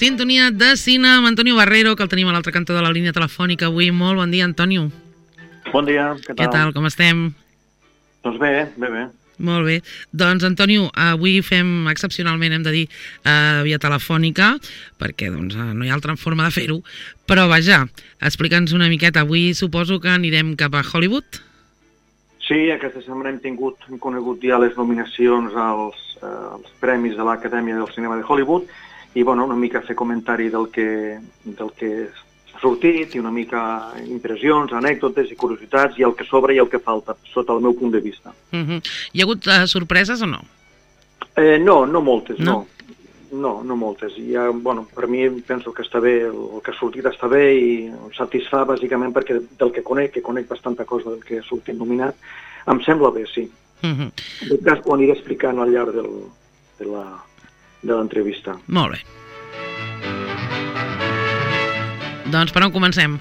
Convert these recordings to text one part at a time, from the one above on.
Sintonia de cine amb Antonio Barrero, que el tenim a l'altre cantó de la línia telefònica avui. Molt bon dia, Antonio. Bon dia, què tal? Què tal, com estem? Doncs bé. Molt bé. Doncs, Antonio, avui fem excepcionalment, hem de dir, via telefònica, perquè doncs, no hi ha altra forma de fer-ho. Però, vaja, explica'ns una miqueta. Avui suposo que anirem cap a Hollywood? Sí, aquesta setmana hem conegut ja les nominacions als Premis de l'Acadèmia del Cinema de Hollywood i, bueno, una mica fer comentari del que s'ha sortit i una mica impressions, anècdotes i curiositats i el que sobra i el que falta, sota el meu punt de vista. Hi ha hagut sorpreses o no? No moltes, no. No moltes. Bueno, per mi penso que està bé, el que ha sortit està bé i em satisfà bàsicament perquè del que conec bastanta cosa del que ha sortit nominat, em sembla bé, sí. En tot cas, ho aniré explicant al llarg de l'entrevista. Molt bé. Doncs per on comencem?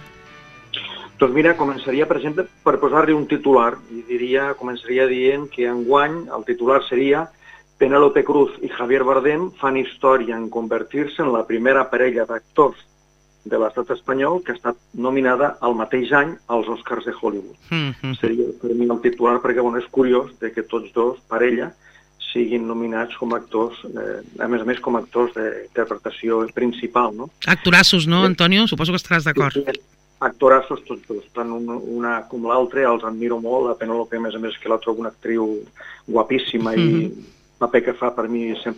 Doncs mira, començaria, per exemple, per posar-li un titular. Començaria dient que enguany el titular seria Penélope Cruz i Javier Bardem fan història en convertir-se en la primera parella d'actors de l'estat espanyol que ha estat nominada al mateix any als Oscars de Hollywood. Seria per mi el titular perquè és curiós que tots dos, parella, siguin nominats com a actors, a més com a actors d'interpretació principal, no? Actorassos, no, Antonio? Suposo que estaràs d'acord. Sí, actorassos tots dos, tant una com l'altra, els admiro molt. La Penélope, a més, que la trobo una actriu guapíssima i el paper que fa per mi sempre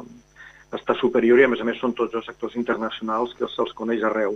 està superior i, a més, són tots dos actors internacionals que se'ls coneix arreu.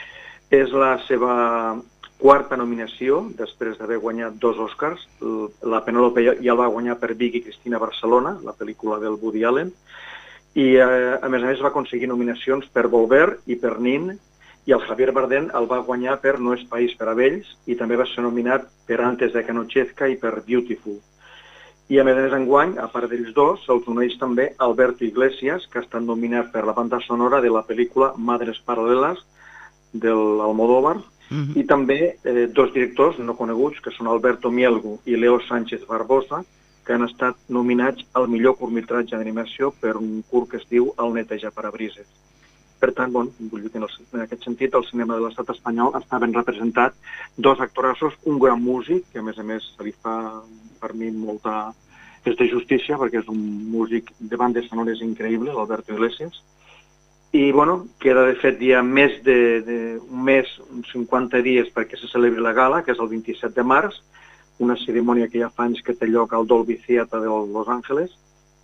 És la seva quarta nominació, després d'haver guanyat 2 Oscars. La Penélope ja el va guanyar per Vicky Cristina Barcelona, la pel·lícula del Woody Allen, i a més va aconseguir nominacions per Volver i per Nin, i el Javier Bardem el va guanyar per No és país per a vells, i també va ser nominat per Antes de que anochezca i per Beautiful. I a més enguany, a part d'ells dos, se'ls uneix també Alberto Iglesias, que ha estat nominat per la banda sonora de la pel·lícula Madres Paralelas, de l'Almodóvar, i també 2 directors no coneguts, que són Alberto Mielgo i Leo Sánchez Barbosa, que han estat nominats al millor curtmetratge d'animació per un curt que es diu El neteja-parabrises. Per tant, vull dir que en aquest sentit el cinema de l'estat espanyol està ben representat. 2 actorassos, un gran músic, que a més se li fa per mi molta de justícia, perquè és un músic de bandes sonores increïble, l'Alberto Iglesias. I, queda de fet ja més d'un mes, uns 50 dies perquè se celebri la gala, que és el 27 de març, una cerimònia que ja fa anys que té lloc al Dolby Theatre de Los Angeles.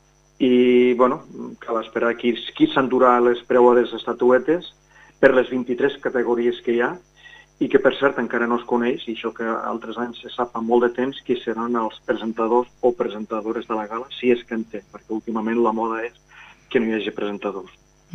I, cal esperar qui s'endurà les preuades estatuetes per les 23 categories que hi ha i que, per cert, encara no es coneix, i això que altres anys se sap fa molt de temps, qui seran els presentadors o presentadores de la gala, si és que en té, perquè últimament la moda és que no hi hagi presentadors.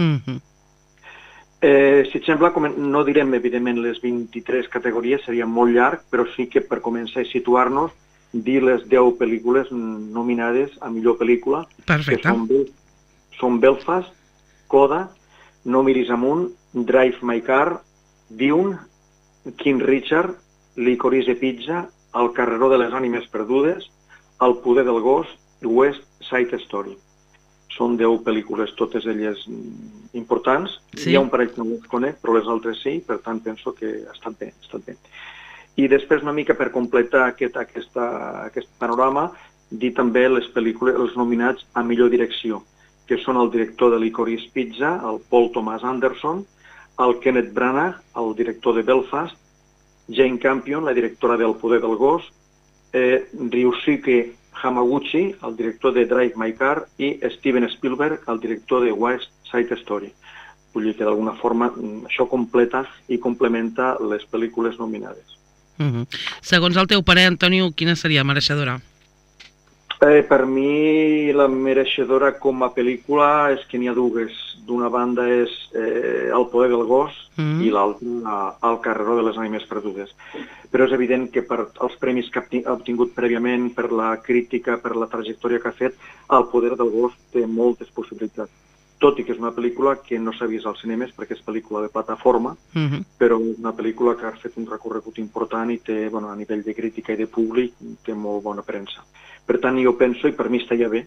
Si et sembla, no direm, evidentment, les 23 categories, seria molt llarg, però sí que per començar a situar-nos, dir les 10 pel·lícules nominades a millor pel·lícula. Perfecte. Que són Belfast, Coda, No miris amunt, Drive My Car, Dune, King Richard, Licorice Pizza, El carreró de les ànimes perdudes, El poder del gos i West Side Story. Són 10 pel·lícules, totes elles importants. Sí. Hi ha un parell que no les conec, però les altres sí, per tant penso que estan bé. I després, una mica per completar aquest panorama, dir també les pel·lícules, els nominats a millor direcció, que són el director de Licorice Pizza, el Paul Thomas Anderson, el Kenneth Branagh, el director de Belfast, Jane Campion, la directora del Poder del gos, Ryusuke Hamaguchi, el director de Drive My Car, i Steven Spielberg, el director de West Side Story. Vull dir que d'alguna forma això completa i complementa les pel·lícules nominades. Segons el teu parer, Antonio, quina seria mereixedora? Per mi la mereixedora com a pel·lícula és que n'hi ha 2. D'una banda és El poder del gos i l'altra El carreró de les ànimes perdudes. Però és evident que per els premis que ha obtingut prèviament, per la crítica, per la trajectòria que ha fet, El poder del gos té moltes possibilitats. Tot i que és una pel·lícula que no s'ha vist als cinemes perquè és pel·lícula de plataforma, però és una pel·lícula que ha fet un recorregut important i té, a nivell de crítica i de públic, té molt bona premsa. Per tant, jo penso, i per mi estaria bé,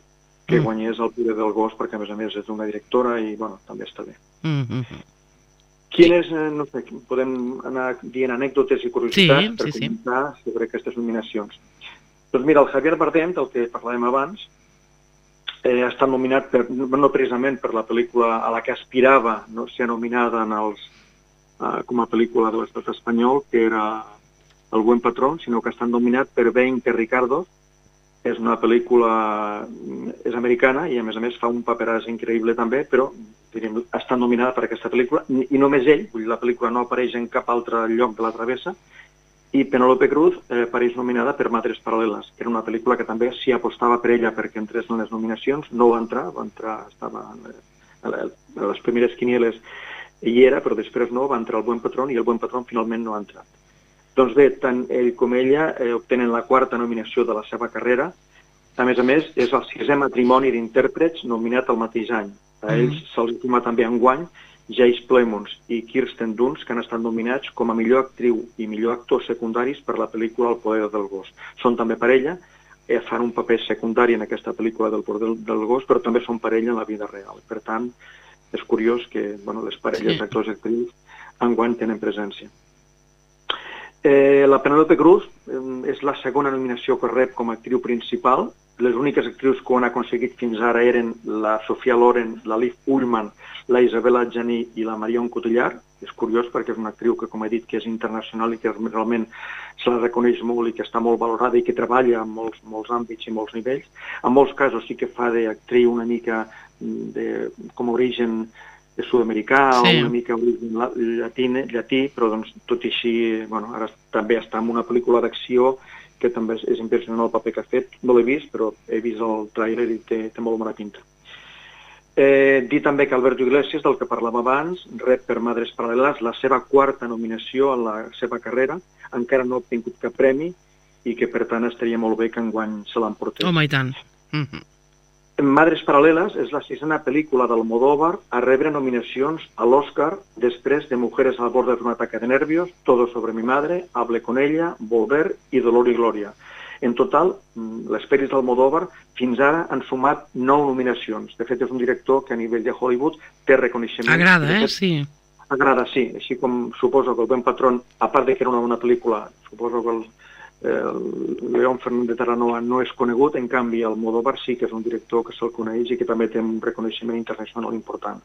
que guanyés El poder del gos, perquè a més és una directora i, bueno, també està bé. Quines, no sé, podem anar dient anècdotes i curiositats per comentar sobre aquestes nominacions. Doncs mira, el Javier Bardem, del que parlàvem abans, ha estat nominat, no precisament per la pel·lícula a la que aspirava ser nominada com a pel·lícula de l'estat espanyol, que era El buen patrón, sinó que ha estat nominat per 20 Ricardos. És una pel·lícula, és americana i a més fa un paperàs increïble també, però diríem, ha estat nominada per aquesta pel·lícula i només ell, vull dir, la pel·lícula no apareix en cap altre lloc de la travessa, i Penélope Cruz apareix nominada per Madres Paral·leles, que era una pel·lícula que també s'hi apostava per ella perquè entrés en les nominacions, no va entrar, estava a les primeres quinieles hi era, però després no, va entrar El buen patrón i El buen patrón finalment no ha entrat. Doncs bé, tant ell com ella obtenen la 4ª nominació de la seva carrera. A més, és el 6è matrimoni d'intèrprets nominat el mateix any. A ells se'ls suma també enguany Jace Plemons i Kirsten Dunst, que han estat nominats com a millor actriu i millor actor secundaris per la pel·lícula El poder del gos. Són també parella, fan un paper secundari en aquesta pel·lícula del poder del gos, però també són parella en la vida real. Per tant, és curiós que les parelles d'actors i actrius enguany tenen presència. La Penélope Cruz és la 2ª nominació que rep com a actriu principal. Les úniques actrius que ho han aconseguit fins ara eren la Sofia Loren, la Liv Ullmann, la Isabella Adjani i la Marion Cotillard. És curiós perquè és una actriu que, com he dit, que és internacional i que realment se la reconeix molt i que està molt valorada i que treballa en molts àmbits i molts nivells. En molts casos sí que fa d'actriu una mica com a origen sud-americà o una mica llatí, però tot i així ara també està en una pel·lícula d'acció que també és impressionant el paper que ha fet. No l'he vist, però he vist el tràiler i té molt bona pinta. Dir també que Alberto Iglesias, del que parlàvem abans, rep per Madres Paral·leles la seva 4ª nominació en la seva carrera. Encara no ha obtingut cap premi i que, per tant, estaria molt bé que enguany se l'emportés. Home, i tant. Madres Paral·leles és la 6ª pel·lícula d'Almodóvar a rebre nominacions a l'Oscar després de Mujeres al borde de un ataque de nervios, Todo sobre mi madre, Hable con ella, Volver i Dolor y Gloria. En total, les pel·lis d'Almodóvar fins ara han sumat 9 nominacions. De fet, és un director que a nivell de Hollywood té reconeixement. Agrada, sí. Agrada, sí. Així com suposo que El buen patrón, a part de que era una bona pel·lícula, suposo que el León Fernández Aranoa no és conegut, en canvi Almodóvar sí que és un director que se'l coneix i que també té un reconeixement internacional important.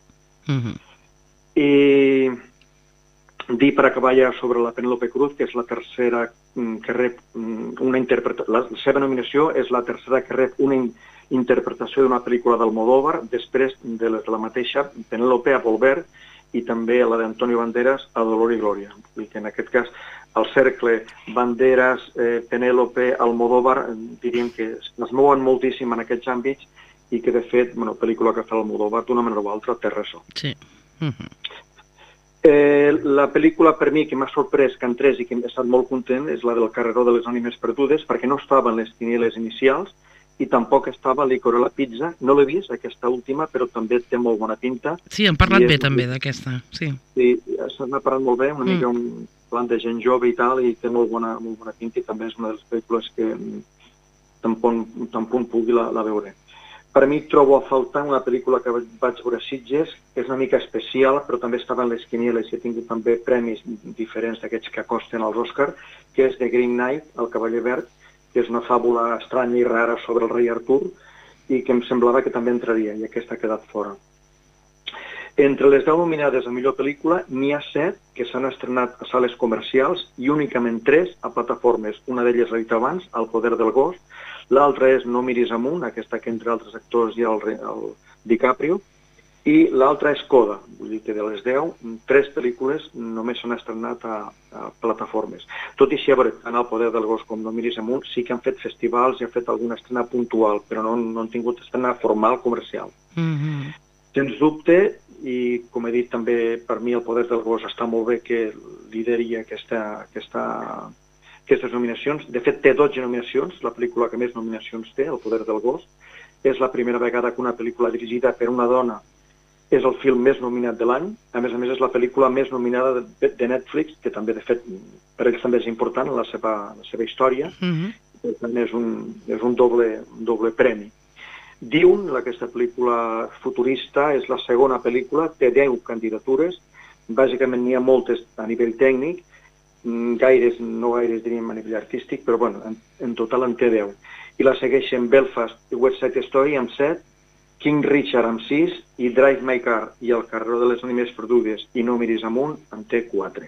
I dir per acabar ja sobre la Penélope Cruz, que és la 3ª que rep una interpretació, la seva nominació és la 3ª que rep una interpretació d'una pel·lícula d'Almodóvar després de les de la mateixa Penélope a Volver i també la d'Antonio Banderas a Dolor y Gloria. Vull dir que en aquest cas el cercle Banderas, Penélope, Almodóvar, diríem que es mouen moltíssim en aquests àmbits i que, de fet, pel·lícula que fa Almodóvar d'una manera o altra té ressò. Sí. La pel·lícula, per mi, que m'ha sorprès que entrés i que he estat molt content és la del Carreró de les ànimes perdudes, perquè no estava en les quinieles inicials i tampoc estava Licor a la pizza. No l'he vist, aquesta última, però també té molt bona pinta. Sí, hem parlat bé també d'aquesta, sí. Sí, se n'ha parlat molt bé, una mica un plan de gent jove i tal, i té molt bona pinta i també és una de les pel·lícules que tan punt pugui la veure. Per mi trobo a faltar una pel·lícula que vaig veure a Sitges, que és una mica especial, però també estava en les quinieles i ha tingut també premis diferents d'aquests que acosten als Òscar, que és The Green Knight, El cavaller verd, que és una fàbula estranya i rara sobre el rei Artur, i que em semblava que també entraria, i aquesta ha quedat fora. Entre les 10 nominades a millor pel·lícula, n'hi ha 7 que s'han estrenat a sales comercials i únicament 3 a plataformes. Una d'elles l'he dit abans, El poder del gos, l'altra és No miris amunt, aquesta que entre altres actors hi ha el DiCaprio, i l'altra és Coda. Vull dir que de les 10, 3 pel·lícules només s'han estrenat a plataformes. Tot i així, a veure, tant El poder del gos com No miris amunt sí que han fet festivals i han fet alguna estrena puntual, però no han tingut estrena formal comercial. Sens dubte, i com he dit també, per mi El poder del gos està molt bé que lideri aquestes nominacions. De fet, té 12 nominacions, la pel·lícula que més nominacions té, El poder del gos. És la primera vegada que una pel·lícula dirigida per una dona és el film més nominat de l'any. A més, és la pel·lícula més nominada de Netflix, que també, de fet, per ells també és important en la seva història. Per tant, és un doble premi. Dune, aquesta pel·lícula futurista, és la segona pel·lícula, té 10 candidatures, bàsicament n'hi ha moltes a nivell tècnic, no gaires diríem a nivell artístic, però bueno, en total en té 10. I la segueixen Belfast i West Side Story amb 7, King Richard amb 6 i Drive My Car i El carreró de les ànimes perdudes i No miris amunt en té 4.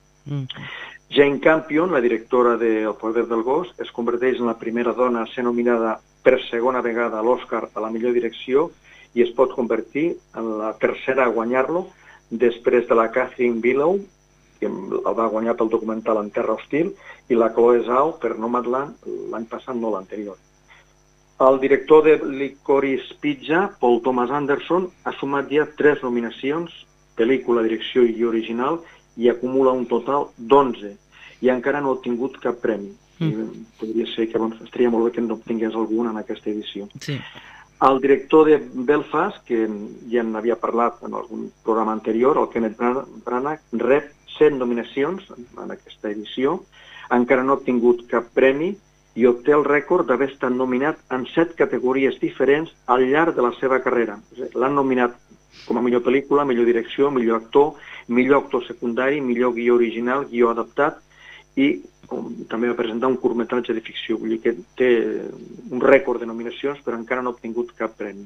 Jane Campion, la directora de El poder del gos, es converteix en la primera dona a ser nominada per segona vegada a l'Oscar a la millor direcció i es pot convertir en la tercera a guanyar-lo després de la Catherine Bigelow, que el va guanyar pel documental En terra hostil, i la Chloe Zhao per Nomadland l'any passat, no l'anterior. El director de Licorice Pizza, Paul Thomas Anderson, ha sumat ja 3 nominacions, pel·lícula, direcció i original, i acumula un total d'11, i encara no ha obtingut cap premi. Podria ser que estaria molt bé que no obtingués algun en aquesta edició. Sí. El director de Belfast, que ja n'havia parlat en algun programa anterior, el Kenneth Branagh, rep 7 nominacions en aquesta edició, encara no ha obtingut cap premi i obté el rècord d'haver estat nominat en 7 categories diferents al llarg de la seva carrera. L'han nominat com a millor pel·lícula, millor direcció, millor actor secundari, millor guió original, guió adaptat i també va presentar un curtmetratge de ficció, vull dir que té un rècord de nominacions però encara no ha obtingut cap premi.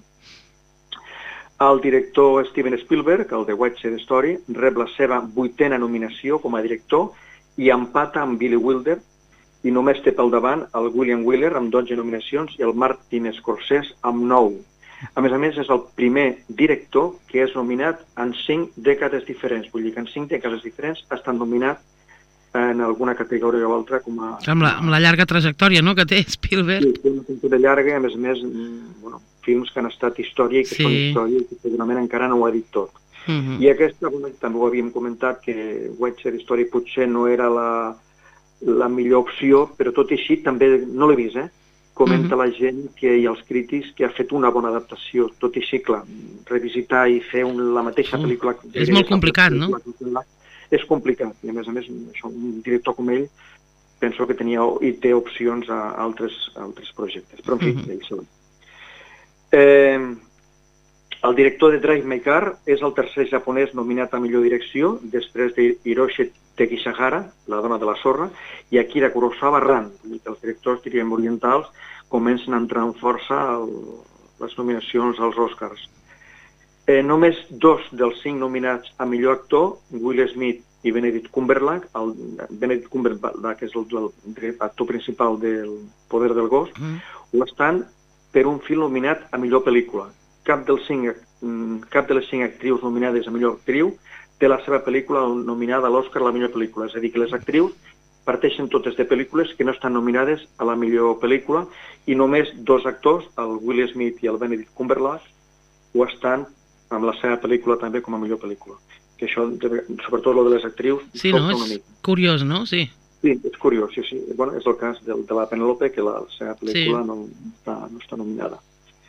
El director Steven Spielberg, el de West Side Story, rep la seva 8a nominació com a director i empata amb Billy Wilder i només té pel davant el William Wyler amb 12 nominacions i el Martin Scorsese amb 9. A més, és el primer director que és nominat en 5 dècades diferents, vull dir que en 5 dècades diferents ha estat nominat en alguna categoria o altra com a... Amb la llarga trajectòria, no?, que té Spielberg. Sí, una trajectòria llarga i, a més, films que han estat història i que són història i que segurament encara no ho ha dit tot. I aquesta, també ho havíem comentat, que West Side Story potser no era la millor opció, però tot i així també, no l'he vist, comenta la gent i els crítics que ha fet una bona adaptació, tot i així, clar, revisitar i fer la mateixa pel·lícula... És molt complicat, no? És complicat, i a més, un director com ell penso que tenia i té opcions a altres projectes, però en fi, ell segon. El director de Drive My Car és el tercer japonès nominat a millor direcció, després de Hiroshi Tekishihara, La dona de la sorra, i Akira Kurosawa Ran. Els directors, diríem, orientals comencen a entrar en força les nominacions als Oscars. Només 2 dels 5 nominats a millor actor, Will Smith i Benedict Cumberbatch, Benedict Cumberbatch, que és l'actor principal del Poder del gos, ho estan per un film nominat a millor pel·lícula. Cap de les 5 actrius nominades a millor actriu té la seva pel·lícula nominada a l'Oscar a la millor pel·lícula. És a dir, que les actrius parteixen totes de pel·lícules que no estan nominades a la millor pel·lícula i només 2 actors, el Will Smith i el Benedict Cumberbatch, ho estan amb la seva pel·lícula també com a millor pel·lícula. Que això, sobretot lo de les actrius... Sí, no? És curiós, no? Sí. Sí, és curiós, sí. Bueno, és el cas de la Penélope, que la seva pel·lícula no està nominada.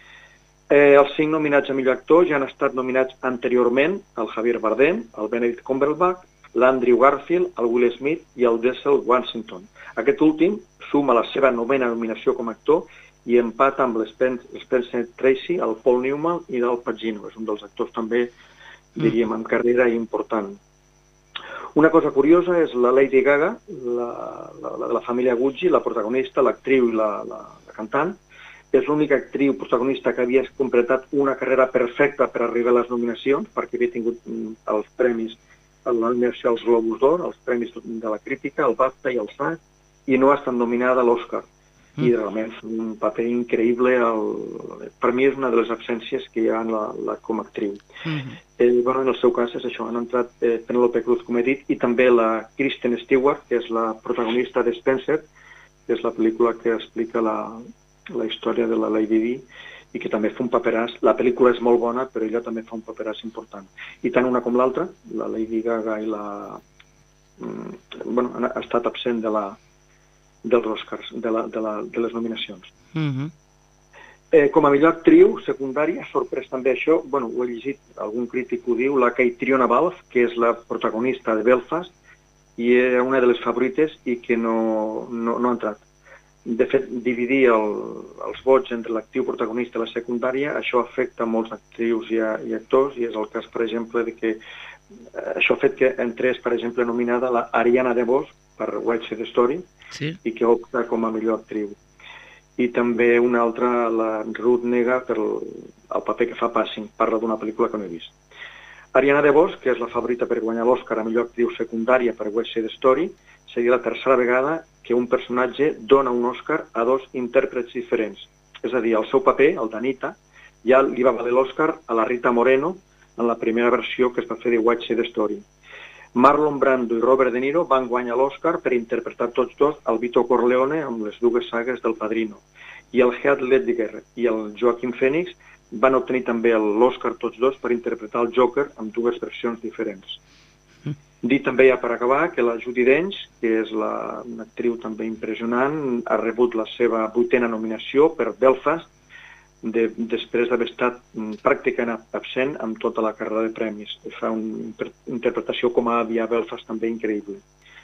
Els 5 nominats a millor actor ja han estat nominats anteriorment el Javier Bardem, el Benedict Cumberbatch, l'Andrew Garfield, el Will Smith i el Denzel Washington. Aquest últim suma la seva 9a nominació com a actor i empata amb l'Spencer Tracy, el Paul Newman i el Pacino. És un dels actors també, diríem, amb carrera important. Una cosa curiosa és la Lady Gaga, la de la família Gucci, la protagonista, l'actriu i la cantant. És l'única actriu protagonista que havia completat una carrera perfecta per arribar a les nominacions, perquè havia tingut els premis, la nominació als Globus d'Or, els premis de la crítica, el BAFTA i el SAG, i no ha estat nominada a l'Oscar. I realment és un paper increïble, per mi és una de les absències que hi ha com a actriu. En el seu cas és això, han entrat Penélope Cruz, com he dit, i també la Kristen Stewart, que és la protagonista de Spencer, que és la pel·lícula que explica la història de la Lady Di, i que també fa un paperàs. La pel·lícula és molt bona, però ella també fa un paperàs important. I tant una com l'altra, la Lady Gaga i ha estat absent dels Oscars, de les nominacions. Com a millor actriu secundària, sorprès també això, ho he llegit, algun crític ho diu, la Caitriona Balfe, que és la protagonista de Belfast, i era una de les favorites i que no ha entrat. De fet, dividir els vots entre l'actiu protagonista i la secundària, això afecta molts actrius i actors, i és el cas, per exemple, de que això ha fet que entrés, per exemple, nominada la Ariana DeBose per West Side Story, Sí. i que opta com a millor actriu. I també una altra, la Ruth Negga, per el paper que fa Passing, parla d'una pel·lícula que no he vist. Ariana DeBose, que és la favorita per guanyar l'Oscar a millor actriu secundària per West Side Story, seria la tercera vegada que un personatge dona un Oscar a dos intèrprets diferents. És a dir, el seu paper, el d'Anita, ja li va valer l'Oscar a la Rita Moreno en la primera versió que es va fer de West Side Story. Marlon Brando i Robert De Niro van guanyar l'Oscar per interpretar tots dos el Vito Corleone amb les dues sagues del Padrino. I el Heath Ledger i el Joaquin Phoenix van obtenir també l'Oscar tots dos per interpretar el Joker amb dues versions diferents. Dir també, ja per acabar, que la Judi Dench, que és una actriu també impressionant, ha rebut la seva 8ª nominació per Belfast, després d'haver estat pràcticament absent amb tota la carrera de premis. Fa una interpretació com a àvia a Belfast també increïble.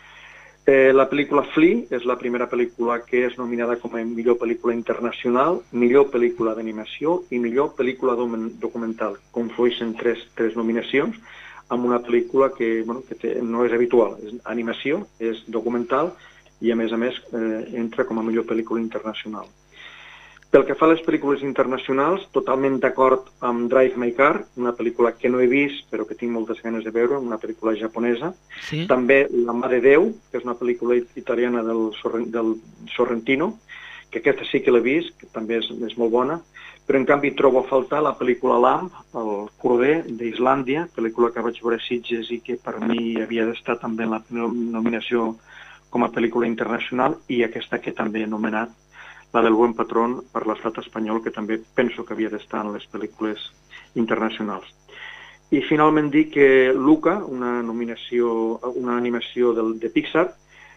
La pel·lícula Flea és la primera pel·lícula que és nominada com a millor pel·lícula internacional, millor pel·lícula d'animació i millor pel·lícula documental. Conflueixen tres nominacions amb una pel·lícula que no és habitual. És animació, és documental i a més entra com a millor pel·lícula internacional. Pel que fa a les pel·lícules internacionals, totalment d'acord amb Drive My Car, una pel·lícula que no he vist però que tinc moltes ganes de veure, una pel·lícula japonesa. Sí. També La mà de Déu, que és una pel·lícula italiana del Sorrentino, que aquesta sí que l'he vist, que també és molt bona, però en canvi trobo a faltar la pel·lícula Lamb, el corder d'Islàndia, pel·lícula que vaig veure a Sitges i que per mi havia d'estar també en la nominació com a pel·lícula internacional, i aquesta que també he anomenat, la del Buen Patrón, per l'estat espanyol, que també penso que havia d'estar en les pel·lícules internacionals. I finalment dir que Luca, una animació de Pixar,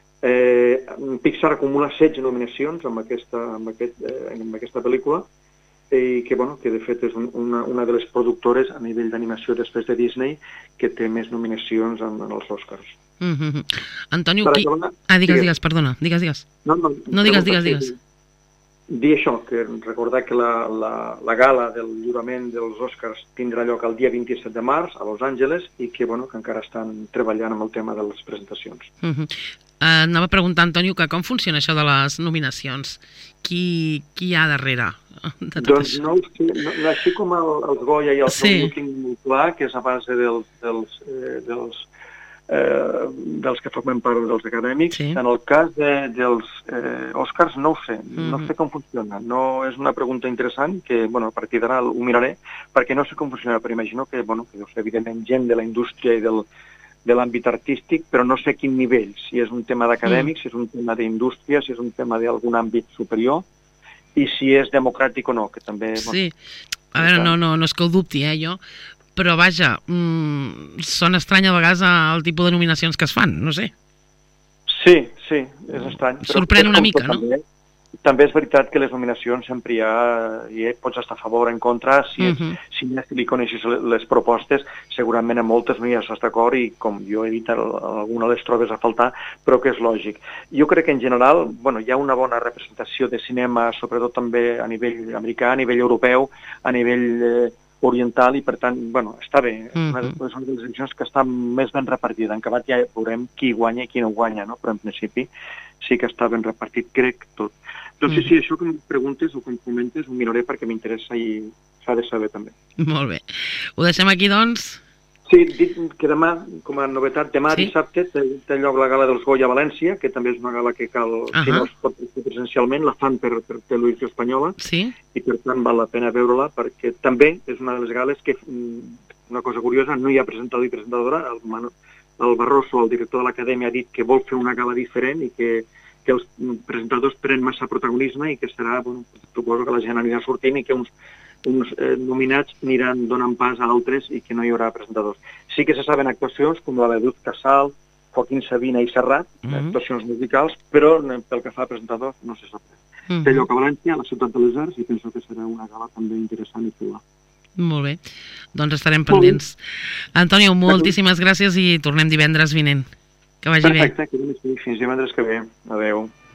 Pixar acumula 16 nominacions amb aquesta pel·lícula, i que de fet és una de les productores a nivell d'animació després de Disney que té més nominacions en els Oscars. Antonio, digues, perdona, digues. No, digues. Dir això, que recordar que la gala del lliurament dels Oscars tindrà lloc el dia 27 de març a Los Angeles i que encara estan treballant amb el tema de les presentacions. Anava a preguntar, Antonio, que com funciona això de les nominacions? Qui hi ha darrere de tot això? Doncs no, així com els Goya i els no ho tinc molt clar, que és a base dels que formen part dels acadèmics. Sí. En el cas dels Oscars no ho sé, no sé com funciona. No és una pregunta interessant que, a partir d'ara ho miraré, perquè no sé com funciona, però imagino que deu ser evidentment gent de la indústria i de l'àmbit artístic, però no sé quin nivell, si és un tema d'acadèmics, si és un tema d'indústria, si és un tema d'algun àmbit superior, i si és democràtic o no, que també... Sí, a veure, no és que ho dubti, jo, però vaja, són estrany a vegades el tipus de nominacions que es fan, no sé. Sí, és estrany. Sorprèn una mica, no? També és veritat que les nominacions sempre hi pots estar a favor o en contra, si li coneixes les propostes, segurament en moltes no hi estàs d'acord i com jo he dit, alguna les trobes a faltar, però que és lògic. Jo crec que en general hi ha una bona representació de cinema, sobretot també a nivell americà, a nivell europeu, a nivell oriental, i per tant, està bé. És una de les eleccions que està més ben repartida. En acabat ja veurem qui guanya i qui no guanya, no? Però en principi sí que està ben repartit, crec, tot. Doncs sí, això que em preguntes o que em comentes ho miraré perquè m'interessa i s'ha de saber també. Molt bé. Ho deixem aquí, doncs? Sí, dic que demà, com a novetat, dissabte té lloc la gala dels Goya a València, que també és una gala que cal, si no es pot fer presencialment, la fan per televisió espanyola, i per tant val la pena veure-la, perquè també és una de les gales que, una cosa curiosa, no hi ha presentador i presentadora, el Barroso, el director de l'acadèmia, ha dit que vol fer una gala diferent i que els presentadors prenen massa protagonisme i que serà, suposo que la gent anirà sortint i que uns nominats aniran donant pas a altres i que no hi haurà presentadors. Sí que se saben actuacions com la de Duz Casal, Joaquín Sabina i Serrat, actuacions musicals, però pel que fa a presentadors no se sap. Té lloc a València, a la Ciutat de les Arts, i penso que serà una gala també interessant i chula. Molt bé, doncs estarem pendents. Antonio, moltíssimes gràcies i tornem divendres vinent. Que vagi bé. Perfecte, fins divendres que ve. Adéu.